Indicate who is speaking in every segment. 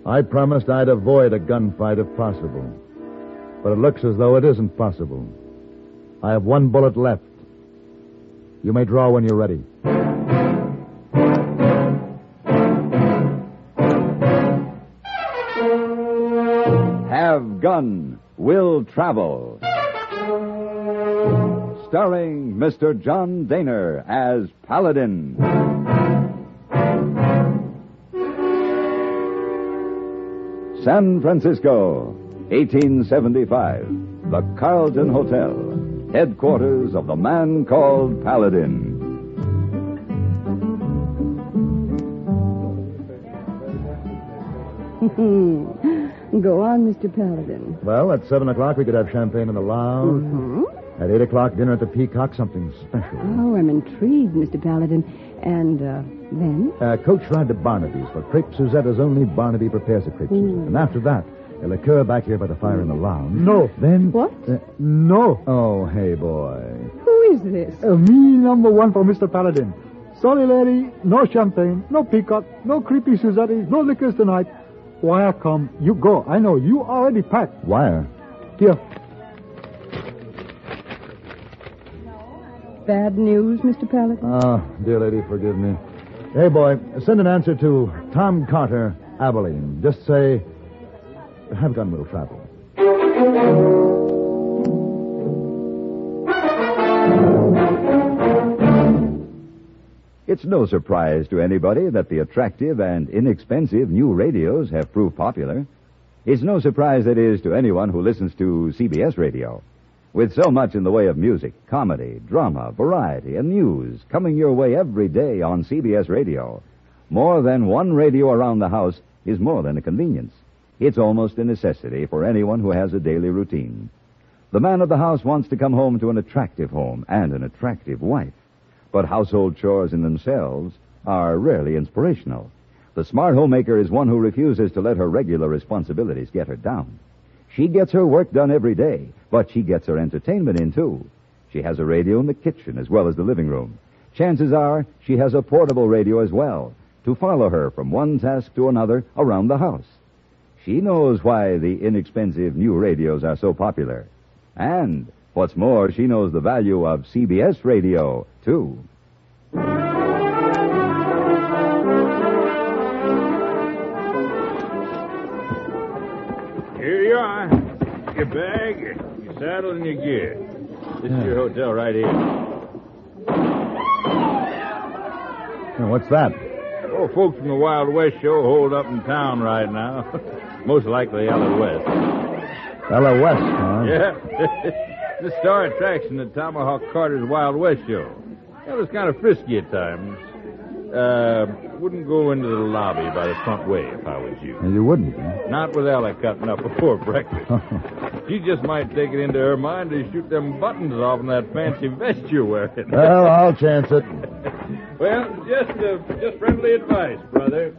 Speaker 1: I promised I'd avoid a gunfight if possible. But it looks as though it isn't possible. I have one bullet left. You may draw when you're ready.
Speaker 2: Have Gun, Will Travel. Starring Mr. John Daner as Paladin. San Francisco, 1875. The Carlton Hotel, headquarters of the man called Paladin.
Speaker 3: Go on, Mr. Paladin.
Speaker 1: Well, at 7 o'clock we could have champagne in the lounge.
Speaker 3: Mm-hmm.
Speaker 1: At 8 o'clock, dinner at the Peacock, something special.
Speaker 3: Oh, I'm intrigued, Mr. Paladin. And, then?
Speaker 1: Coach ride to Barnaby's for crepe Suzette's. Only Barnaby prepares a crepe Suzette. And after that, a liqueur back here by the fire in the lounge.
Speaker 4: No.
Speaker 1: Then...
Speaker 3: What?
Speaker 4: No.
Speaker 1: Oh, hey, boy.
Speaker 3: Who is this?
Speaker 4: Me number one for Mr. Paladin. Sorry, lady, no champagne, no Peacock, no creepy Suzette, no liquors tonight. Wire come, you go. I know, you already packed.
Speaker 1: Wire?
Speaker 4: Here.
Speaker 3: Bad news, Mr. Paladin?
Speaker 1: Oh, dear lady, forgive me. Hey, boy, send an answer to Tom Carter, Abilene. Just say, have gun, will travel.
Speaker 2: It's no surprise to anybody that the attractive and inexpensive new radios have proved popular. It's no surprise, that is, to anyone who listens to CBS radio. With so much in the way of music, comedy, drama, variety, and news coming your way every day on CBS radio, more than one radio around the house is more than a convenience. It's almost a necessity for anyone who has a daily routine. The man of the house wants to come home to an attractive home and an attractive wife. But household chores in themselves are rarely inspirational. The smart homemaker is one who refuses to let her regular responsibilities get her down. She gets her work done every day, but she gets her entertainment in, too. She has a radio in the kitchen as well as the living room. Chances are she has a portable radio as well to follow her from one task to another around the house. She knows why the inexpensive new radios are so popular. And what's more, she knows the value of CBS radio, too.
Speaker 5: Here you are. Your bag, your saddle, and your gear. This is your hotel right here.
Speaker 1: What's that?
Speaker 5: Oh, folks from the Wild West show hold up in town right now. Most likely Ella West.
Speaker 1: Ella West, huh?
Speaker 5: Yeah. The star attraction at Tomahawk Carter's Wild West show. It was kind of frisky at times. Wouldn't go into the lobby by the front way if I was you.
Speaker 1: You wouldn't, huh?
Speaker 5: Not with Ella cutting up before breakfast. She just might take it into her mind to shoot them buttons off in that fancy vest you're wearing.
Speaker 1: Well, I'll chance it.
Speaker 5: Well, just friendly advice, brother.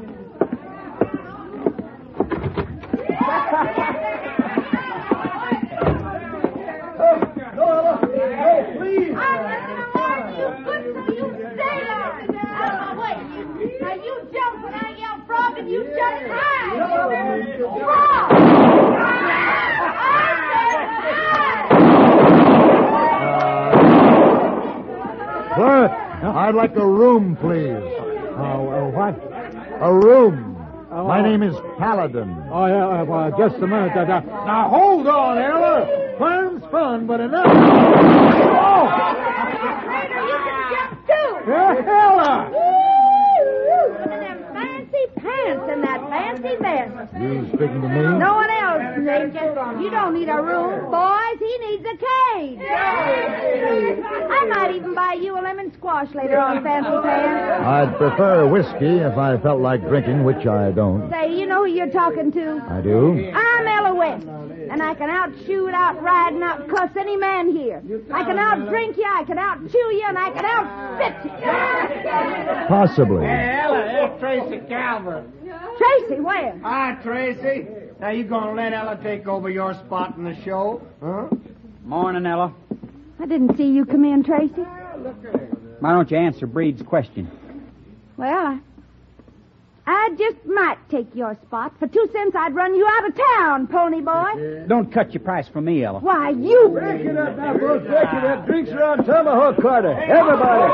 Speaker 1: Clerk, I'd like a room, please.
Speaker 4: What?
Speaker 1: A room. My name is Paladin.
Speaker 4: Oh, yeah, just a minute. Now, hold on, Ella. Fun's fun, but enough. Oh! Ella!
Speaker 6: Pants and that fancy vest.
Speaker 1: You speaking to me?
Speaker 6: No one else, Major. You don't need a room, boys. He needs a cage. I might even buy you a lemon squash later on, Fancy Pants.
Speaker 1: I'd prefer whiskey if I felt like drinking, which I don't.
Speaker 6: Say, you know who you're talking to?
Speaker 1: I do?
Speaker 6: I'm Ella West, and I can outshoot, outride, and outcuss any man here. I can outdrink you, I can outchew you, and I can outspit you.
Speaker 1: Possibly.
Speaker 7: Hey, Ella, it's Tracy Calvert.
Speaker 6: Tracy, where?
Speaker 7: Hi, Tracy. Now, you gonna let Ella take over your spot in the show? Huh?
Speaker 8: Morning, Ella.
Speaker 6: I didn't see you come in, Tracy.
Speaker 8: Why don't you answer Breed's question?
Speaker 6: Well, I just might take your spot. For 2 cents, I'd run you out of town, pony boy.
Speaker 7: Don't cut your price for me, Ella.
Speaker 6: Why, you...
Speaker 8: Break it up now, folks. Break it up. Drinks are on Tomahawk Carter. Everybody.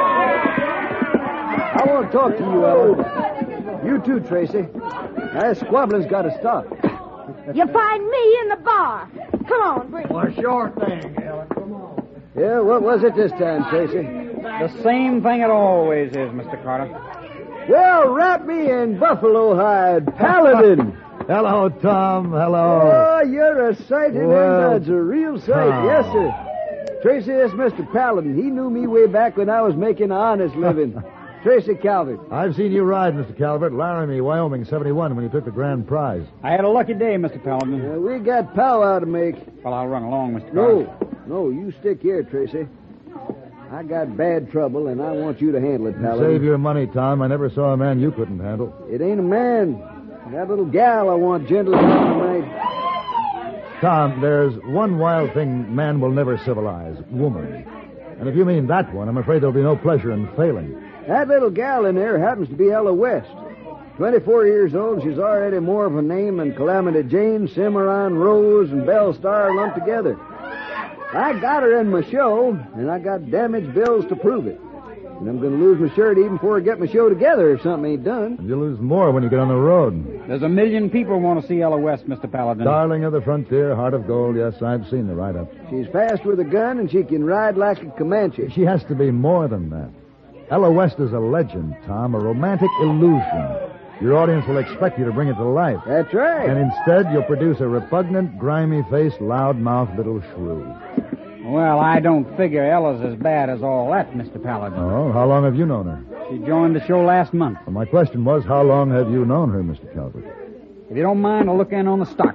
Speaker 8: I want to talk to you, Ella. You too, Tracy. That squabbling's got to stop.
Speaker 6: You find me in the bar. Come on, bring
Speaker 7: Well, sure thing, Ella. Come on.
Speaker 8: Yeah, what was it this time, Tracy?
Speaker 7: The same thing it always is, Mr. Carter.
Speaker 8: Well, wrap me in buffalo hide, Paladin.
Speaker 1: Hello, Tom. Hello.
Speaker 8: Oh, you're a sight in
Speaker 1: Well,
Speaker 8: them. That's a real sight.
Speaker 1: Tom.
Speaker 8: Yes, sir. Tracy, that's Mr. Paladin. He knew me way back when I was making an honest living. Tracy Calvert.
Speaker 1: I've seen you ride, Mr. Calvert, Laramie, Wyoming, 71, when you took the grand prize.
Speaker 7: I had a lucky day, Mr. Paladin.
Speaker 8: We got powwow to make.
Speaker 7: Well, I'll run along, Mr. Carter.
Speaker 8: No, you stick here, Tracy. I got bad trouble, and I want you to handle it, Paladin.
Speaker 1: Save your money, Tom. I never saw a man you couldn't handle.
Speaker 8: It ain't a man. That little gal I want gentle down tonight.
Speaker 1: Tom, there's one wild thing man will never civilize, woman. And if you mean that one, I'm afraid there'll be no pleasure in failing.
Speaker 8: That little gal in there happens to be Ella West. 24 years old, she's already more of a name than Calamity Jane, Cimarron Rose, and Belle Star lumped together. I got her in my show, and I got damage bills to prove it. And I'm going to lose my shirt even before I get my show together if something ain't done.
Speaker 1: And you'll lose more when you get on the road.
Speaker 7: There's 1 million people want to see Ella West, Mr. Paladin.
Speaker 1: Darling of the frontier, heart of gold, yes, I've seen the write-up.
Speaker 8: She's fast with a gun, and she can ride like a Comanche.
Speaker 1: She has to be more than that. Ella West is a legend, Tom, a romantic illusion. Your audience will expect you to bring it to life.
Speaker 8: That's right.
Speaker 1: And instead, you'll produce a repugnant, grimy-faced, loud-mouthed little shrew.
Speaker 7: Well, I don't figure Ella's as bad as all that, Mr. Paladin.
Speaker 1: Oh, how long have you known her?
Speaker 7: She joined the show last month.
Speaker 1: Well, my question was, how long have you known her, Mr. Calvert?
Speaker 7: If you don't mind, I'll look in on the stock.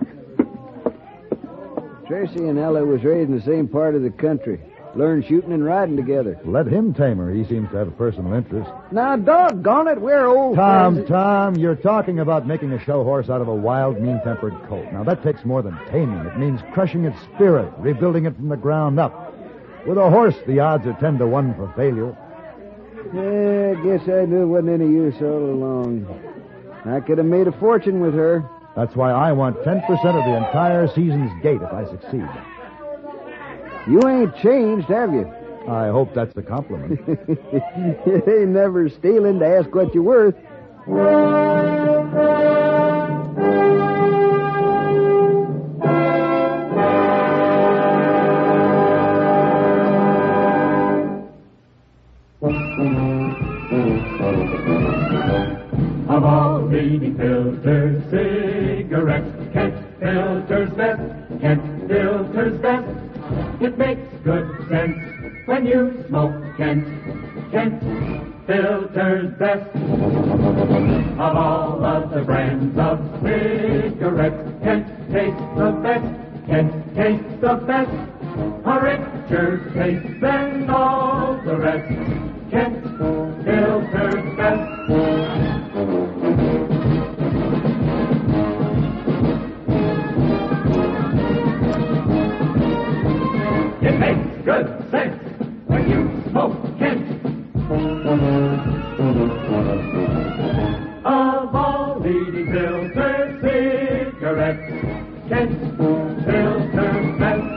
Speaker 8: Tracy and Ella was raised in the same part of the country. Learned shooting and riding together.
Speaker 1: Let him tame her. He seems to have a personal interest.
Speaker 8: Now, doggone it, we're old friends.
Speaker 1: Tom, you're talking about making a show horse out of a wild, mean-tempered colt. Now, that takes more than taming. It means crushing its spirit, rebuilding it from the ground up. With a horse, the odds are 10 to 1 for failure.
Speaker 8: Yeah, I guess I knew it wasn't any use all along. I could have made a fortune with her.
Speaker 1: That's why I want 10% of the entire season's gate if I succeed.
Speaker 8: You ain't changed, have you?
Speaker 1: I hope that's a compliment.
Speaker 8: You ain't never stealing to ask what you're worth.
Speaker 9: Of all leading filters, cigarettes, Kent filters best, Kent filters best. It makes good sense when you smoke Kent. Kent filters best. Of all of the brands of cigarettes, Kent tastes the best. Kent tastes the best. A richer taste than all the rest. Kent filters best. It makes good sense when you smoke Kent. Of all leading filter cigarettes, Kent filters best.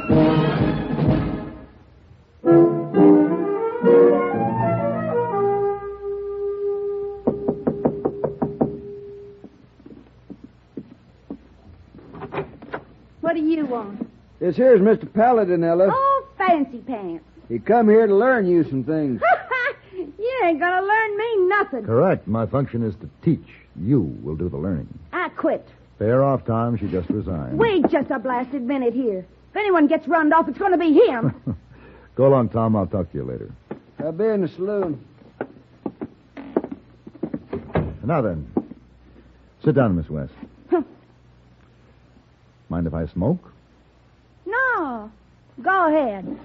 Speaker 6: What do you want?
Speaker 8: This here's Mr. Paladin, Ella.
Speaker 6: Oh, fancy pants.
Speaker 8: He come here to learn you some things.
Speaker 6: You ain't gonna learn me nothing.
Speaker 1: Correct. My function is to teach. You will do the learning.
Speaker 6: I quit.
Speaker 1: Fair off, Tom. She just resigned.
Speaker 6: Wait just a blasted minute here. If anyone gets runned off, it's gonna be him.
Speaker 1: Go along, Tom. I'll talk to you later.
Speaker 8: I'll be in the saloon.
Speaker 1: Now then, sit down, Miss West. Mind if I smoke?
Speaker 6: No. Go ahead.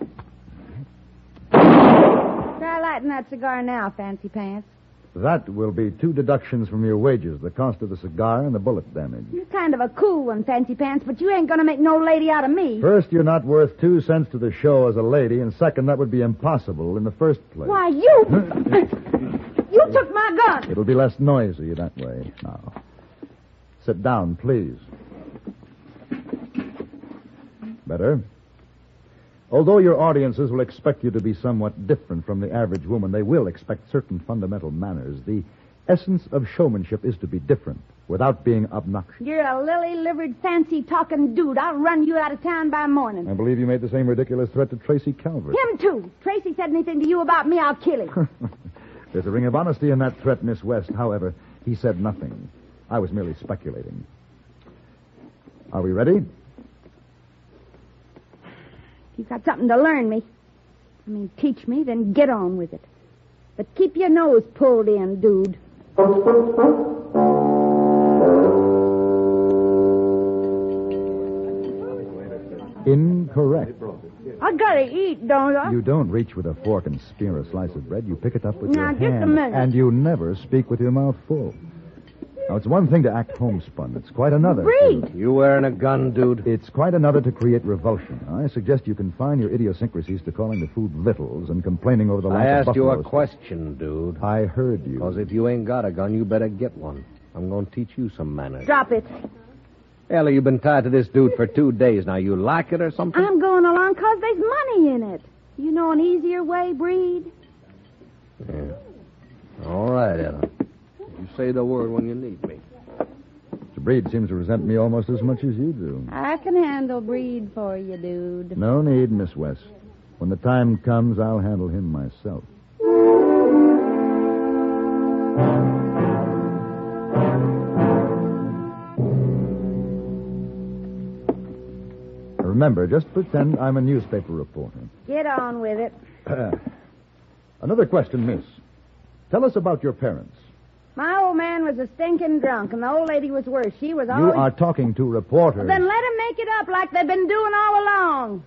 Speaker 6: Try lighting that cigar now, fancy pants.
Speaker 1: That will be 2 deductions from your wages, the cost of the cigar and the bullet damage.
Speaker 6: You're kind of a cool one, fancy pants, but you ain't gonna make no lady out of me.
Speaker 1: First, you're not worth 2 cents to the show as a lady, and second, that would be impossible in the first place.
Speaker 6: Why, you... You took my gun.
Speaker 1: It'll be less noisy that way. Now, sit down, please. Better. Although your audiences will expect you to be somewhat different from the average woman, they will expect certain fundamental manners. The essence of showmanship is to be different without being obnoxious.
Speaker 6: You're a lily-livered, fancy-talking dude. I'll run you out of town by morning.
Speaker 1: I believe you made the same ridiculous threat to Tracy Calvert.
Speaker 6: Him, too. Tracy said anything to you about me, I'll kill him.
Speaker 1: There's a ring of honesty in that threat, Miss West. However, he said nothing. I was merely speculating. Are we ready?
Speaker 6: If you've got something to learn me, teach me, then get on with it. But keep your nose pulled in, dude.
Speaker 1: Incorrect.
Speaker 6: I gotta eat, don't I?
Speaker 1: You don't reach with a fork and spear a slice of bread. You pick it up with your
Speaker 6: Now,
Speaker 1: hand.
Speaker 6: just a minute.
Speaker 1: And you never speak with your mouth full. Now, it's one thing to act homespun. It's quite another.
Speaker 6: Breed.
Speaker 8: You wearing a gun, dude?
Speaker 1: It's quite another to create revulsion. I suggest you confine your idiosyncrasies to calling the food victuals and complaining over the
Speaker 8: I
Speaker 1: lack of
Speaker 8: asked you a
Speaker 1: buffalo.
Speaker 8: question, dude.
Speaker 1: I heard you.
Speaker 8: Because if you ain't got a gun, you better get one. I'm going to teach you some manners.
Speaker 6: Drop it.
Speaker 8: Ellie, you've been tied to this dude for 2 days now. You like it or something?
Speaker 6: I'm going along 'cause there's money in it. You know an easier way, Breed?
Speaker 8: Yeah. All right, Ella. You say the word when you need me.
Speaker 1: Mr. Breed seems to resent me almost as much as you do.
Speaker 6: I can handle Breed for you, dude.
Speaker 1: No need, Miss West. When the time comes, I'll handle him myself. Remember, just pretend I'm a newspaper reporter.
Speaker 6: Get on with it.
Speaker 1: Another question, miss. Tell us about your parents.
Speaker 6: My old man was a stinking drunk, and the old lady was worse. She was
Speaker 1: You
Speaker 6: always...
Speaker 1: are talking to reporters.
Speaker 6: Then let him make it up like they've been doing all along.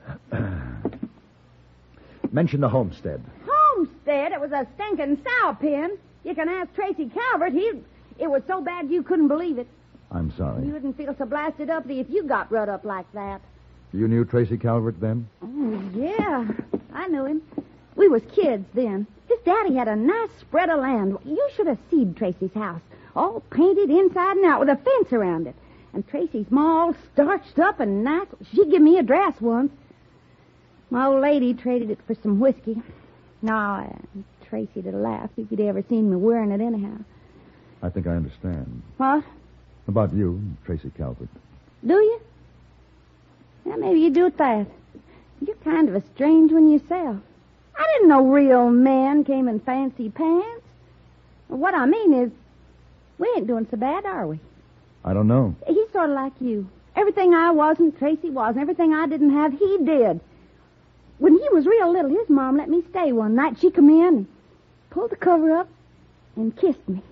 Speaker 1: Mention the homestead.
Speaker 6: Homestead? It was a stinking sow pen. You can ask Tracy Calvert. It was so bad you couldn't believe it.
Speaker 1: I'm sorry.
Speaker 6: You wouldn't feel so blasted uppity if you got rut up like that.
Speaker 1: You knew Tracy Calvert then?
Speaker 6: Oh, yeah. I knew him. We was kids then. His daddy had a nice spread of land. You should have seen Tracy's house. All painted inside and out with a fence around it. And Tracy's ma all starched up and nice. She give me a dress once. My old lady traded it for some whiskey. No, Tracy'd have laughed if he'd ever seen me wearing it anyhow.
Speaker 1: I think I understand.
Speaker 6: What?
Speaker 1: About you, Tracy Calvert.
Speaker 6: Do you? Yeah, maybe you do that. You're kind of a strange one yourself. I didn't know real men came in fancy pants. What I mean is, we ain't doing so bad, are we?
Speaker 1: I don't know.
Speaker 6: He's sort of like you. Everything I wasn't, Tracy was, and everything I didn't have, he did. When he was real little, his mom let me stay one night. She come in and pulled the cover up and kissed me.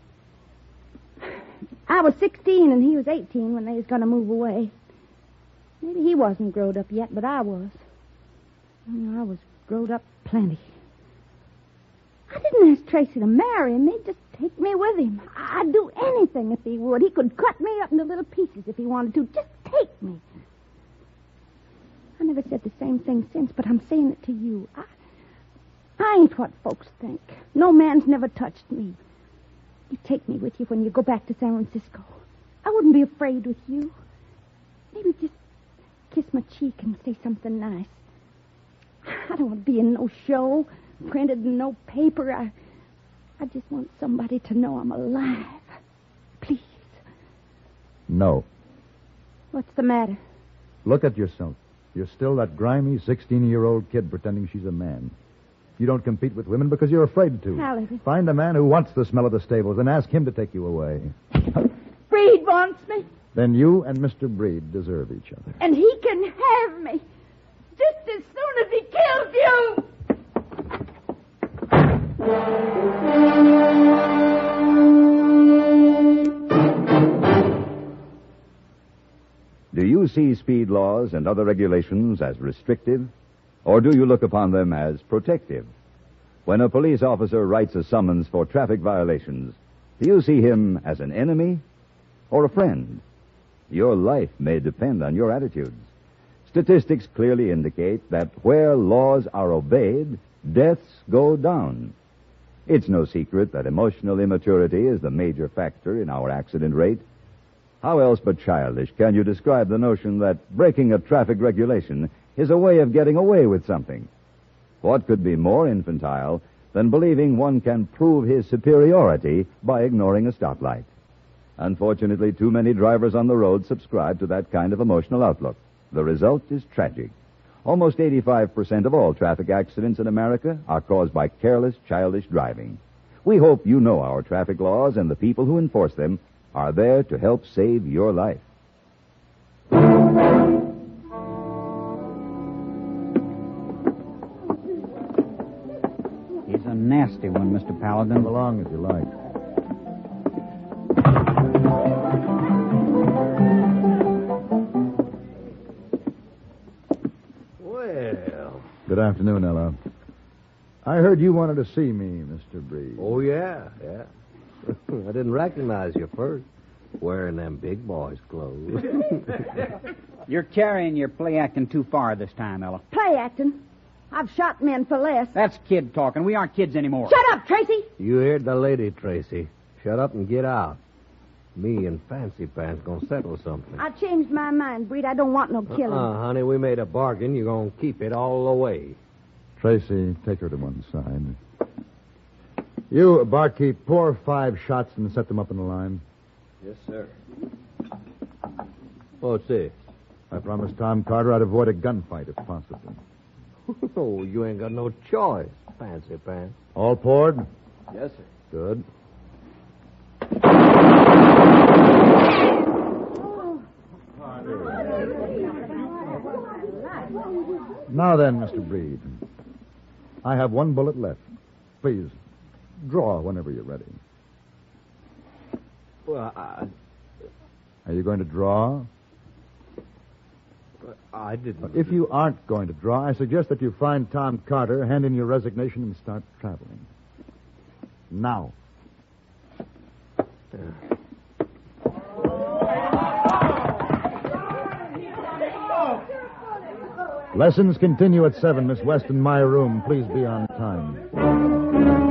Speaker 6: I was 16 and he was 18 when they was going to move away. Maybe he wasn't growed up yet, but I was. I was growed up plenty. I didn't ask Tracy to marry me, just take me with him. I'd do anything if he would. He could cut me up into little pieces if he wanted to. Just take me. I never said the same thing since, but I'm saying it to you. I ain't what folks think. No man's never touched me. You take me with you when you go back to San Francisco. I wouldn't be afraid with you. Maybe just kiss my cheek and say something nice. I don't want to be in no show, printed in no paper. I just want somebody to know I'm alive. Please.
Speaker 1: No.
Speaker 6: What's the matter?
Speaker 1: Look at yourself. You're still that grimy 16-year-old kid pretending she's a man. You don't compete with women because you're afraid to.
Speaker 6: Paladin.
Speaker 1: Find a man who wants the smell of the stables and ask him to take you away.
Speaker 6: Breed wants me.
Speaker 1: Then you and Mr. Breed deserve each other.
Speaker 6: And he can have me. Just as soon as he kills you.
Speaker 2: Do you see speed laws and other regulations as restrictive, or do you look upon them as protective? When a police officer writes a summons for traffic violations, do you see him as an enemy or a friend? Your life may depend on your attitudes. Statistics clearly indicate that where laws are obeyed, deaths go down. It's no secret that emotional immaturity is the major factor in our accident rate. How else but childish can you describe the notion that breaking a traffic regulation is a way of getting away with something? What could be more infantile than believing one can prove his superiority by ignoring a stoplight? Unfortunately, too many drivers on the road subscribe to that kind of emotional outlook. The result is tragic. Almost 85% of all traffic accidents in America are caused by careless, childish driving. We hope you know our traffic laws and the people who enforce them are there to help save your life.
Speaker 10: He's a nasty one, Mr. Paladin.
Speaker 1: Come along if you like.
Speaker 11: Well.
Speaker 1: Good afternoon, Ella. I heard you wanted to see me, Mr. Breed.
Speaker 11: Oh, yeah. I didn't recognize you first. Wearing them big boys' clothes.
Speaker 10: You're carrying your play acting too far this time, Ella.
Speaker 6: Play acting? I've shot men for less.
Speaker 10: That's kid talking. We aren't kids anymore.
Speaker 6: Shut up, Tracy!
Speaker 11: You heard the lady, Tracy. Shut up and get out. Me and Fancy Pants gonna settle something.
Speaker 6: I changed my mind, Breed. I don't want no killing.
Speaker 11: Honey, we made a bargain. You're gonna keep it all the way.
Speaker 1: Tracy, take her to one side. You, barkeep, pour 5 shots and set them up in a line.
Speaker 11: Yes, sir. What's this?
Speaker 1: I promised Tom Carter I'd avoid a gunfight if possible.
Speaker 11: Oh, you ain't got no choice, Fancy Pants.
Speaker 1: All poured?
Speaker 11: Yes, sir.
Speaker 1: Good. Now then, Mr. Breed. I have 1 bullet left. Please, draw whenever you're ready.
Speaker 11: Well,
Speaker 1: Are you going to draw?
Speaker 11: I didn't.
Speaker 1: If you aren't going to draw, I suggest that you find Tom Carter, hand in your resignation, and start traveling. Now. Lessons continue at 7. Miss West in my room. Please be on time.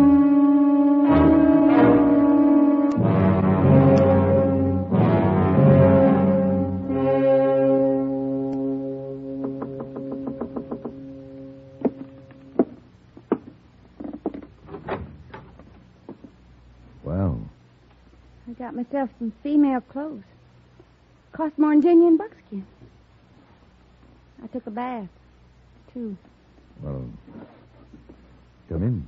Speaker 1: Well,
Speaker 6: I got myself some female clothes. Cost more than genuine buckskin. I took a bath, too.
Speaker 1: well, come in.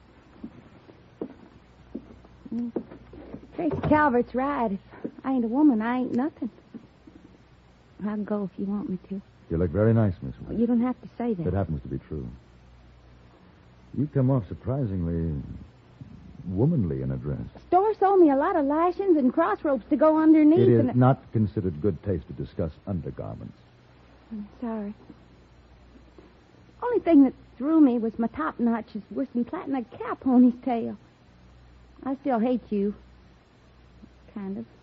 Speaker 6: Tracy Calvert's right. If I ain't a woman, I ain't nothing. I'll go if you want me to.
Speaker 1: You look very nice, Miss West.
Speaker 6: You don't have to say that.
Speaker 1: It happens to be true. You come off surprisingly womanly in a dress.
Speaker 6: Store sold me a lot of lashings and crossropes to go underneath.
Speaker 1: It is
Speaker 6: and
Speaker 1: not considered good taste to discuss undergarments.
Speaker 6: I'm sorry. Only thing that threw me was my top notch is worse than plaiting a cow pony's tail. I still hate you. Kind of.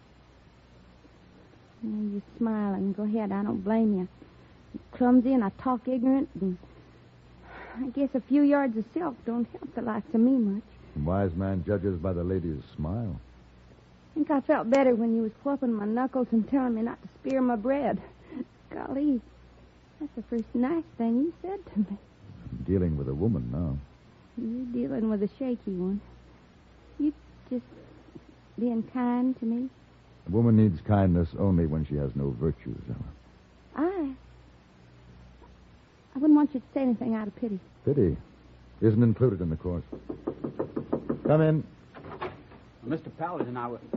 Speaker 6: You smiling. Go ahead. I don't blame you. You're clumsy and I talk ignorant, and I guess a few yards of silk don't help the likes of me much.
Speaker 1: A wise man judges by the lady's smile.
Speaker 6: I think I felt better when you was whooping my knuckles and telling me not to spear my bread. Golly, that's the first nice thing you said to me.
Speaker 1: I'm dealing with a woman now.
Speaker 6: You're dealing with a shaky one. You just being kind to me.
Speaker 1: A woman needs kindness only when she has no virtues, Ella.
Speaker 6: I wouldn't want you to say anything out of pity.
Speaker 1: Pity isn't included in the course. Come in.
Speaker 10: Mr. Paladin, I was...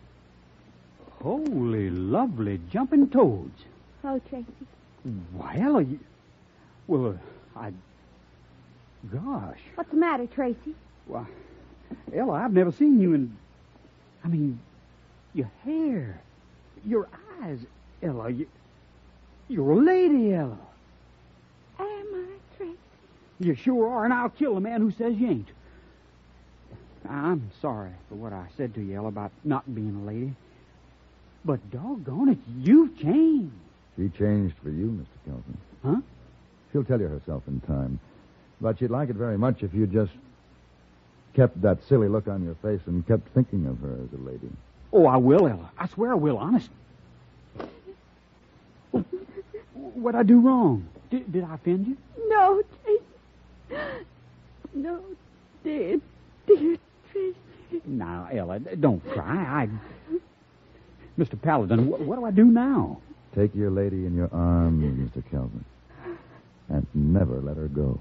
Speaker 10: Holy, lovely jumping toads.
Speaker 6: Oh, Tracy.
Speaker 10: Why, Ella, you... Well, Gosh.
Speaker 6: What's the matter, Tracy?
Speaker 10: Why, Ella, I've never seen you in... I mean, your hair, your eyes, Ella. You're a lady, Ella.
Speaker 6: Am I, Tracy?
Speaker 10: You sure are, and I'll kill the man who says you ain't. I'm sorry for what I said to you, Ella, about not being a lady. But doggone it, you've changed.
Speaker 1: She changed for you, Mr. Kelvin.
Speaker 10: Huh?
Speaker 1: She'll tell you herself in time. But she'd like it very much if you just... kept that silly look on your face and kept thinking of her as a lady.
Speaker 10: Oh, I will, Ella. I swear I will, honest. Oh, what'd I do wrong? Did I offend you?
Speaker 3: No, Tracy. No, dear Tracy.
Speaker 10: Now, Ella, don't cry. Mr. Paladin, what do I do now?
Speaker 1: Take your lady in your arms, Mr. Kelvin, and never let her go.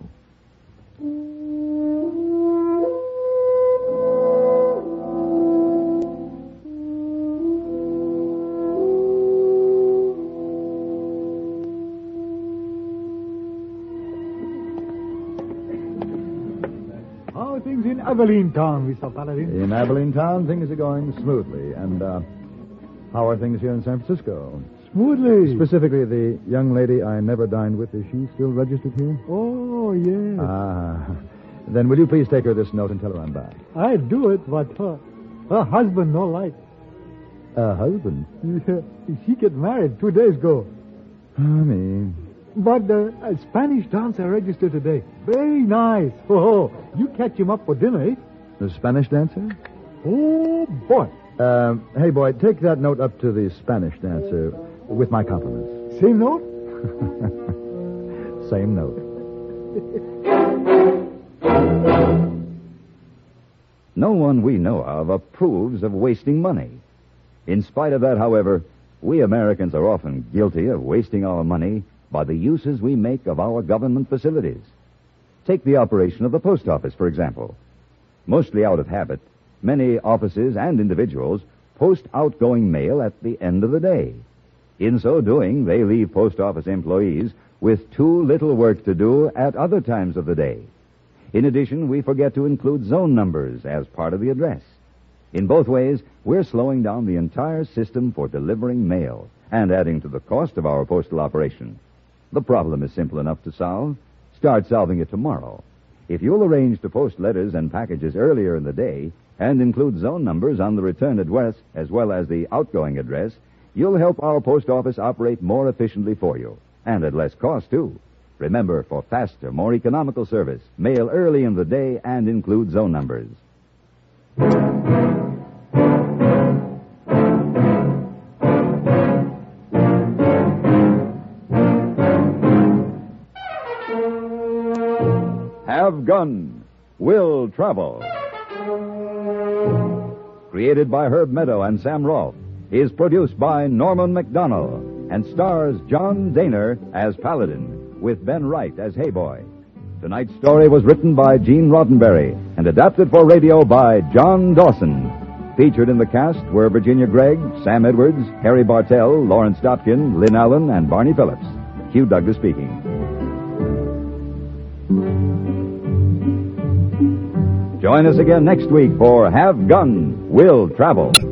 Speaker 4: How are things in Abilene Town, Mr. Paladin?
Speaker 1: In Abilene Town, things are going smoothly. And how are things here in San Francisco?
Speaker 4: Smoothly.
Speaker 1: Specifically, the young lady I never dined with, is she still registered here?
Speaker 4: Oh, yes.
Speaker 1: Then will you please take her this note and tell her I'm back?
Speaker 4: I'd do it, but her husband no like.
Speaker 1: Husband?
Speaker 4: Yeah, she get married 2 days ago.
Speaker 1: Me.
Speaker 4: But a Spanish dancer registered today. Very nice. Oh, you catch him up for dinner, eh?
Speaker 1: The Spanish dancer?
Speaker 4: Oh, boy.
Speaker 1: Hey, boy, take that note up to the Spanish dancer with my compliments.
Speaker 4: Same note?
Speaker 1: Same note.
Speaker 2: No one we know of approves of wasting money. In spite of that, however, we Americans are often guilty of wasting our money by the uses we make of our government facilities. Take the operation of the post office, for example. Mostly out of habit, many offices and individuals post outgoing mail at the end of the day. In so doing, they leave post office employees with too little work to do at other times of the day. In addition, we forget to include zone numbers as part of the address. In both ways, we're slowing down the entire system for delivering mail and adding to the cost of our postal operation. The problem is simple enough to solve. Start solving it tomorrow. If you'll arrange to post letters and packages earlier in the day and include zone numbers on the return address as well as the outgoing address, you'll help our post office operate more efficiently for you, and at less cost, too. Remember, for faster, more economical service, mail early in the day and include zone numbers. Have Gun, Will Travel. Created by Herb Meadow and Sam Rolfe, is produced by Norman McDonnell and stars John Daner as Paladin, with Ben Wright as Hayboy. Tonight's story was written by Gene Roddenberry and adapted for radio by John Dawson. Featured in the cast were Virginia Gregg, Sam Edwards, Harry Bartell, Lawrence Stopkin, Lynn Allen, and Barney Phillips. Hugh Douglas speaking. Join us again next week for Have Gun, Will Travel.